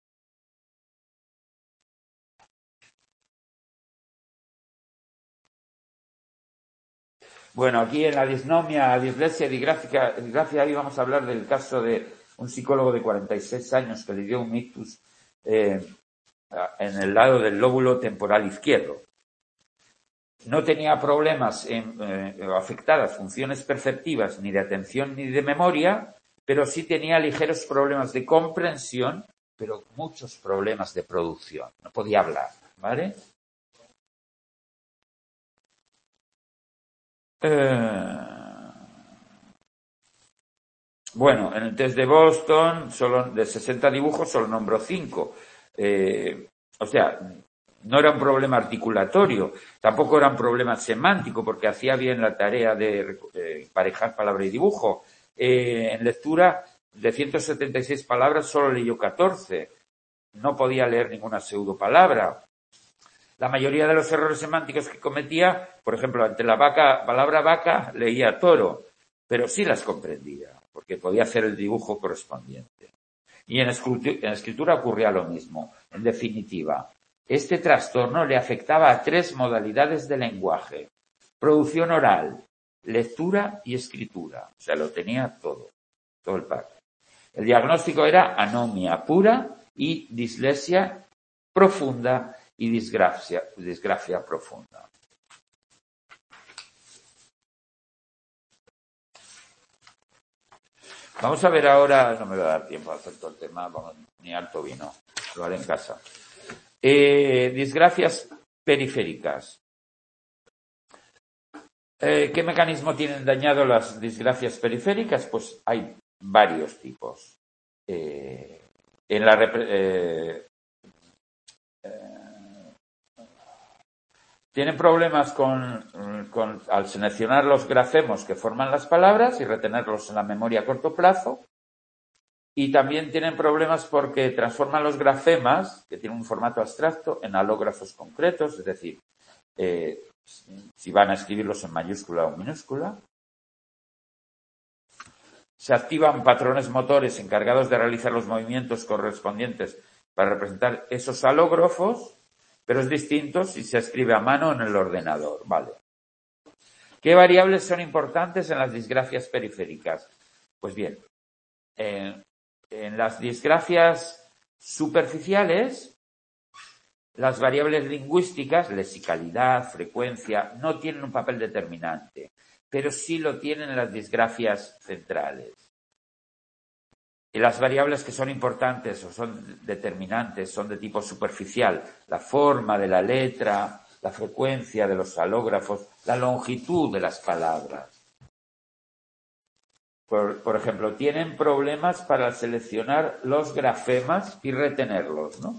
Bueno, aquí en la disnomia, dislesia y disgrafia, disgrafia, ahí vamos a hablar del caso de un psicólogo de cuarenta y seis años que le dio un ictus eh, en el lado del lóbulo temporal izquierdo. No tenía problemas en eh, afectadas funciones perceptivas ni de atención ni de memoria, pero sí tenía ligeros problemas de comprensión, pero muchos problemas de producción. No podía hablar, ¿vale? Eh... Bueno, en el test de Boston, solo de sesenta dibujos, solo nombró cinco. Eh, o sea, no era un problema articulatorio, tampoco era un problema semántico, porque hacía bien la tarea de eh, emparejar palabra y dibujo. Eh, en lectura, de ciento setenta y seis palabras, solo leyó catorce. No podía leer ninguna pseudopalabra. La mayoría de los errores semánticos que cometía, por ejemplo, ante la vaca, palabra vaca, leía toro, pero sí las comprendía, porque podía hacer el dibujo correspondiente. Y en escritura, en escritura ocurría lo mismo. En definitiva, este trastorno le afectaba a tres modalidades de lenguaje: producción oral, lectura y escritura. O sea, lo tenía todo, todo el pack. El diagnóstico era anomia pura y dislesia profunda y disgrafia, disgrafia profunda. Vamos a ver ahora, no me va a dar tiempo a hacer todo el tema, vamos, ni harto vino, lo haré en casa. Eh, disgrafias periféricas. Eh, ¿Qué mecanismo tienen dañado las disgrafias periféricas? Pues hay varios tipos. Eh, en la eh, eh, tienen problemas con, con al seleccionar los grafemos que forman las palabras y retenerlos en la memoria a corto plazo. Y también tienen problemas porque transforman los grafemas, que tienen un formato abstracto, en alógrafos concretos, es decir, eh, si van a escribirlos en mayúscula o minúscula. Se activan patrones motores encargados de realizar los movimientos correspondientes para representar esos alógrafos, pero es distinto si se escribe a mano en el ordenador. Vale. ¿Qué variables son importantes en las disgrafias periféricas? Pues bien, eh, en las disgrafias superficiales, las variables lingüísticas, lexicalidad, frecuencia, no tienen un papel determinante, pero sí lo tienen en las disgrafias centrales. Y las variables que son importantes o son determinantes son de tipo superficial, la forma de la letra, la frecuencia de los alógrafos, la longitud de las palabras. Por, por ejemplo, tienen problemas para seleccionar los grafemas y retenerlos, ¿no?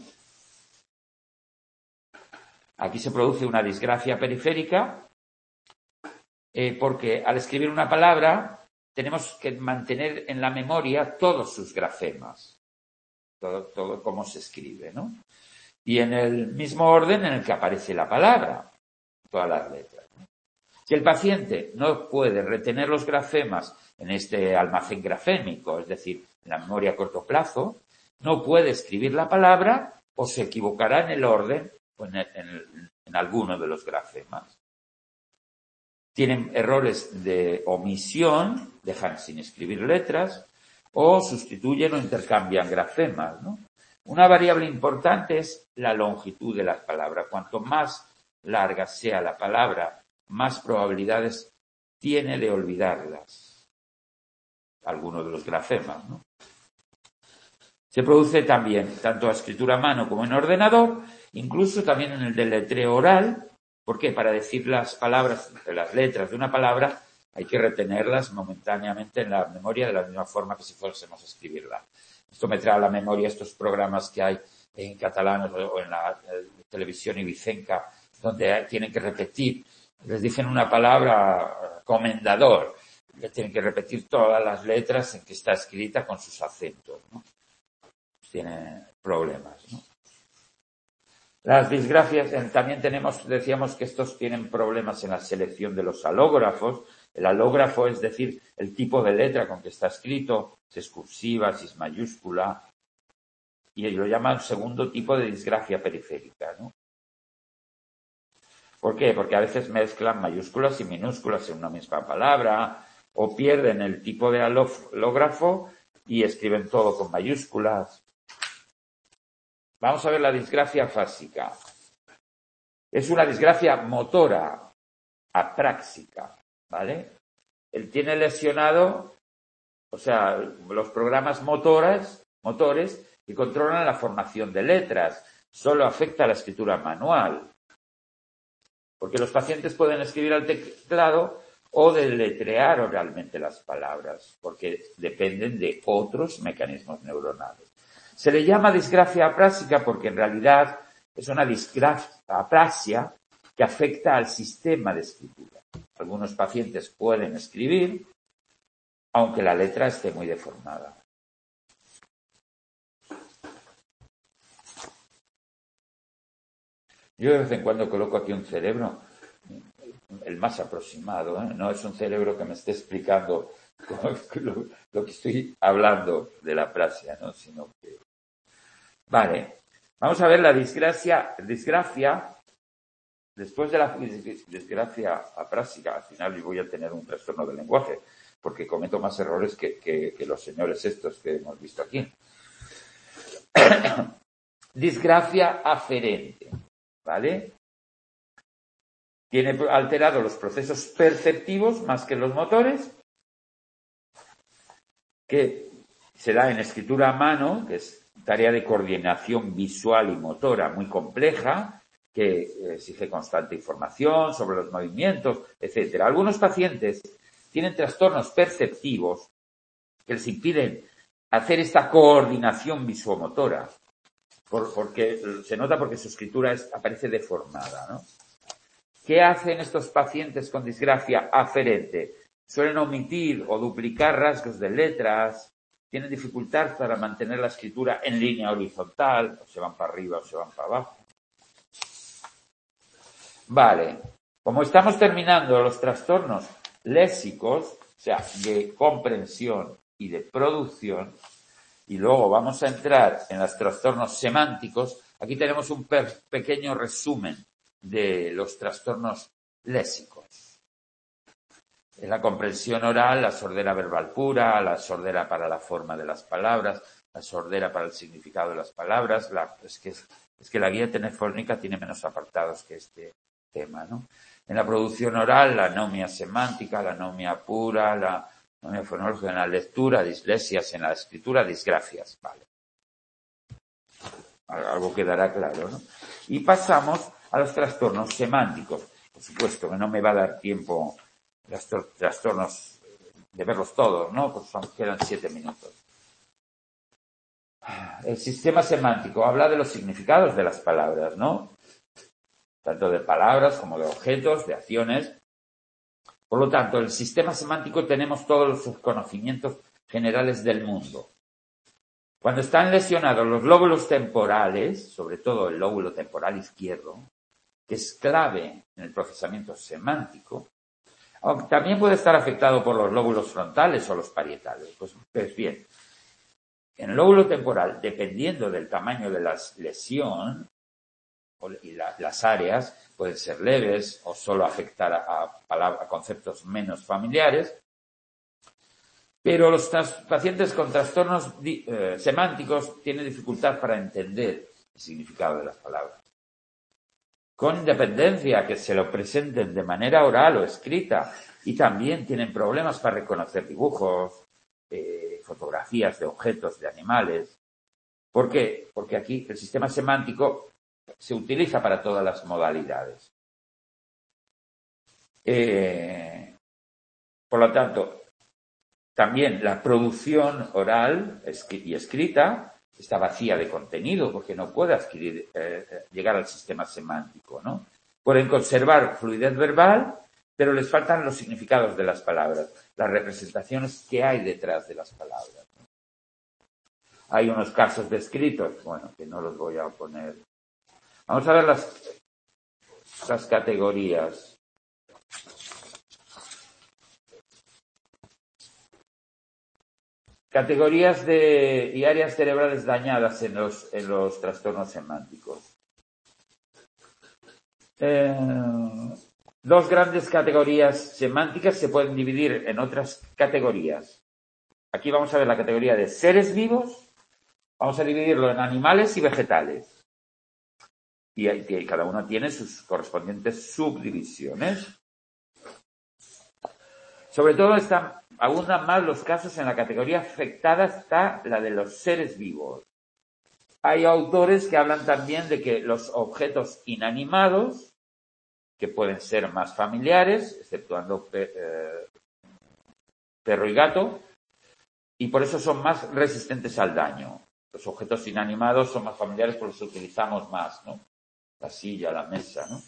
Aquí se produce una disgrafia periférica eh, porque al escribir una palabra tenemos que mantener en la memoria todos sus grafemas, todo, todo cómo se escribe, ¿no? Y en el mismo orden en el que aparece la palabra, todas las letras, ¿no? Si el paciente no puede retener los grafemas en este almacén grafémico, es decir, en la memoria a corto plazo, no puede escribir la palabra o se equivocará en el orden o en, el, en, el, en alguno de los grafemas. Tienen errores de omisión, dejan sin escribir letras, o sustituyen o intercambian grafemas, ¿no? Una variable importante es la longitud de las palabras. Cuanto más larga sea la palabra, más probabilidades tiene de olvidarlas. Algunos de los grafemas, ¿no? Se produce también, tanto a escritura a mano como en ordenador, incluso también en el deletreo oral. ¿Por qué? Para decir las palabras, las letras de una palabra, hay que retenerlas momentáneamente en la memoria de la misma forma que si fuésemos a escribirla. Esto me trae a la memoria estos programas que hay en catalán o en la televisión ibicenca, donde tienen que repetir. Les dicen una palabra, comendador, que tienen que repetir todas las letras en que está escrita con sus acentos, ¿no? Tiene problemas, ¿no? Las disgrafias, también tenemos, decíamos que estos tienen problemas en la selección de los alógrafos. El alógrafo es decir, el tipo de letra con que está escrito, si es cursiva, si es mayúscula, y lo llaman segundo tipo de disgrafia periférica, ¿no? ¿Por qué? Porque a veces mezclan mayúsculas y minúsculas en una misma palabra, o pierden el tipo de alógrafo y escriben todo con mayúsculas. Vamos a ver la disgrafia fásica. Es una disgrafia motora, apráxica, ¿vale? Él tiene lesionado, o sea, los programas motores, motores que controlan la formación de letras. Solo afecta a la escritura manual. Porque los pacientes pueden escribir al teclado o deletrear oralmente las palabras, porque dependen de otros mecanismos neuronales. Se le llama disgrafia aprásica porque en realidad es una disgrafia aprasia que afecta al sistema de escritura. Algunos pacientes pueden escribir, aunque la letra esté muy deformada. Yo de vez en cuando coloco aquí un cerebro, el más aproximado, ¿eh? No es un cerebro que me esté explicando lo, lo que estoy hablando de la aprasia, ¿no? Sino que... Vale, vamos a ver la disgracia, disgrafia, después de la disgrafia aprásica, al final yo voy a tener un trastorno del lenguaje, porque cometo más errores que, que, que los señores estos que hemos visto aquí. Disgrafia aferente, ¿vale? Tiene alterado los procesos perceptivos más que los motores, que se da en escritura a mano, que es tarea de coordinación visual y motora muy compleja que exige constante información sobre los movimientos, etcétera. Algunos pacientes tienen trastornos perceptivos que les impiden hacer esta coordinación visuomotora, por, porque se nota porque su escritura es, aparece deformada, ¿no? ¿Qué hacen estos pacientes con disgrafia aferente? Suelen omitir o duplicar rasgos de letras, tienen dificultad para mantener la escritura en línea horizontal, o se van para arriba o se van para abajo. Vale, como estamos terminando los trastornos léxicos, o sea, de comprensión y de producción, y luego vamos a entrar en los trastornos semánticos, aquí tenemos un pequeño resumen de los trastornos léxicos. En la comprensión oral, la sordera verbal pura, la sordera para la forma de las palabras, la sordera para el significado de las palabras, la, es, que, es que la guía telefónica tiene menos apartados que este tema, ¿no? En la producción oral, la anomia semántica, la anomia pura, la anomia fonológica en la lectura, dislesias en la escritura, disgrafias, vale. Algo quedará claro, ¿no? Y pasamos a los trastornos semánticos. Por supuesto que no me va a dar tiempo los trastornos de verlos todos, ¿no? Pues son, quedan siete minutos. El sistema semántico habla de los significados de las palabras, ¿no? Tanto de palabras como de objetos, de acciones. Por lo tanto, en el sistema semántico tenemos todos los conocimientos generales del mundo. Cuando están lesionados los lóbulos temporales, sobre todo el lóbulo temporal izquierdo, que es clave en el procesamiento semántico, aunque también puede estar afectado por los lóbulos frontales o los parietales. Pues, pues bien, en el lóbulo temporal, dependiendo del tamaño de la lesión, y la, las áreas pueden ser leves o solo afectar a, a, a conceptos menos familiares, pero los pacientes con trastornos eh, semánticos tienen dificultad para entender el significado de las palabras. Con independencia que se lo presenten de manera oral o escrita, y también tienen problemas para reconocer dibujos, eh, fotografías de objetos, de animales. ¿Por qué? Porque aquí el sistema semántico se utiliza para todas las modalidades. Eh, por lo tanto, también la producción oral y escrita está vacía de contenido porque no puede adquirir, eh, llegar al sistema semántico, ¿no? Pueden conservar fluidez verbal, pero les faltan los significados de las palabras, las representaciones que hay detrás de las palabras. Hay unos casos descritos, bueno, que no los voy a poner. Vamos a ver las, las categorías. Categorías de, y áreas cerebrales dañadas en los, en los trastornos semánticos. Eh, dos grandes categorías semánticas se pueden dividir en otras categorías. Aquí vamos a ver la categoría de seres vivos. Vamos a dividirlo en animales y vegetales. Y hay que, cada uno tiene sus correspondientes subdivisiones. Sobre todo están, abundan más los casos en la categoría afectada está la de los seres vivos. Hay autores que hablan también de que los objetos inanimados, que pueden ser más familiares, exceptuando eh, perro y gato, y por eso son más resistentes al daño. Los objetos inanimados son más familiares porque los utilizamos más, ¿no? La silla, la mesa, ¿no?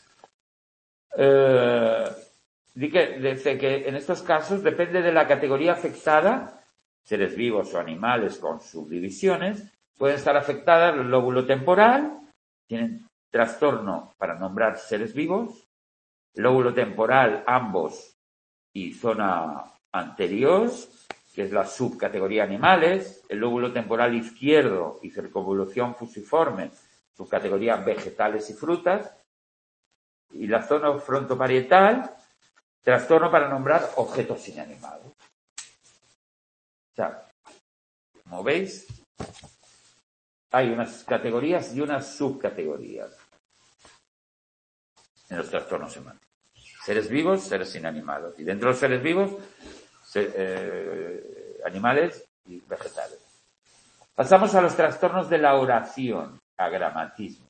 Eh, dice que en estos casos depende de la categoría afectada, seres vivos o animales con subdivisiones, pueden estar afectadas el lóbulo temporal, tienen trastorno para nombrar seres vivos, lóbulo temporal ambos y zona anterior, que es la subcategoría animales, el lóbulo temporal izquierdo y circunvolución fusiforme, subcategoría vegetales y frutas, y la zona frontoparietal, trastorno para nombrar objetos inanimados. O sea, como veis, hay unas categorías y unas subcategorías en los trastornos semánticos. Seres vivos, seres inanimados. Y dentro de los seres vivos, se, eh, animales y vegetales. Pasamos a los trastornos de la oración, agramatismo.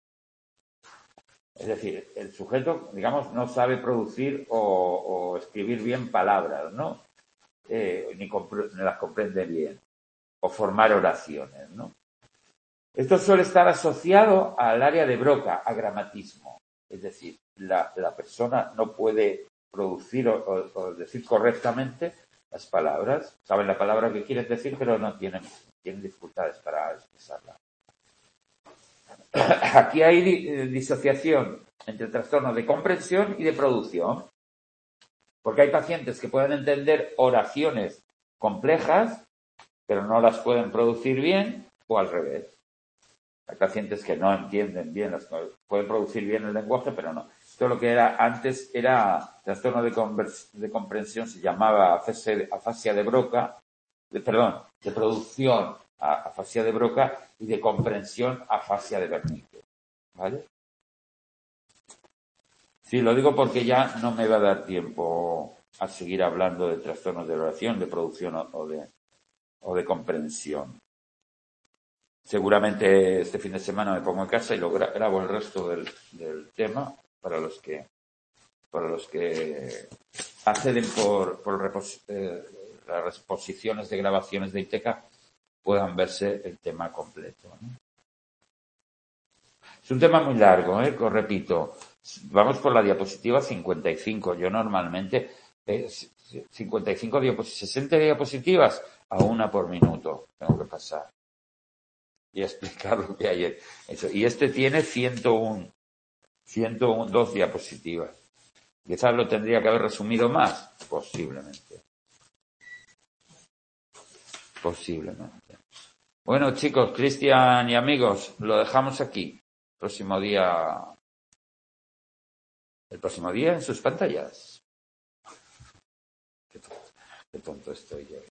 Es decir, el sujeto, digamos, no sabe producir o, o escribir bien palabras, ¿no? Eh, ni, ni las comprende bien. O formar oraciones, ¿no? Esto suele estar asociado al área de Broca, agramatismo. Es decir, la, la persona no puede producir o, o, o decir correctamente las palabras. Saben la palabra que quieres decir, pero no tienen, tienen dificultades para expresarla. Aquí hay disociación entre trastornos de comprensión y de producción, porque hay pacientes que pueden entender oraciones complejas, pero no las pueden producir bien, o al revés. Hay pacientes que no entienden bien, las, pueden producir bien el lenguaje, pero no. Esto lo que era antes era trastorno de, convers, de comprensión, se llamaba afasia, afasia de Broca, de, perdón, de producción, afasia de Broca, y de comprensión, afasia de Wernicke. ¿Vale? Sí, lo digo porque ya no me va a dar tiempo a seguir hablando de trastornos de oración, de producción o de, o de comprensión. Seguramente este fin de semana me pongo en casa y lo grabo el resto del, del tema para los que para los que acceden por, por repos, eh, las reposiciones de grabaciones de ITECA puedan verse el tema completo, ¿no? Es un tema muy largo, ¿eh? Os repito, vamos por la diapositiva cincuenta y cinco. Yo normalmente eh, cincuenta y cinco diapositivas, sesenta diapositivas a una por minuto tengo que pasar y explicar lo que hay eso. Y este tiene ciento uno, ciento uno, dos diapositivas. Quizás lo tendría que haber resumido más, posiblemente. Posiblemente. Bueno, chicos, Cristian y amigos, lo dejamos aquí. Próximo día, el próximo día en sus pantallas. Qué tonto, qué tonto estoy yo.